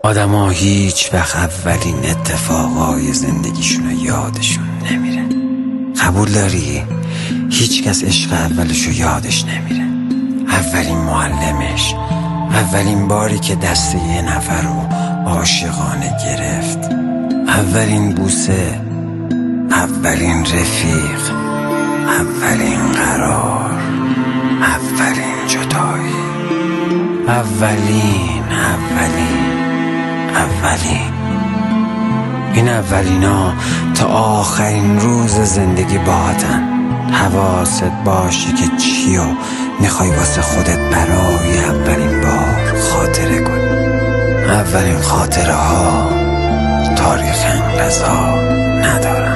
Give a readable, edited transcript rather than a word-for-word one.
آدما هیچ وقت اولین اتفاقای زندگیشون رو یادشون نمیره. قبول داری؟ هیچ کس عشق اولشو یادش نمیره. اولین معلمش، اولین باری که دست یه نفر رو عاشقانه گرفت، اولین بوسه، اولین رفیق، اولین قرار، اولین جدایی، اولین این اولینا تا آخرین روز زندگی باهاتن. حواست باشه که چیو میخوای واسه خودت برای اولین بار خاطره کنی. اولین خاطره ها تاریخ انقضا ندارن.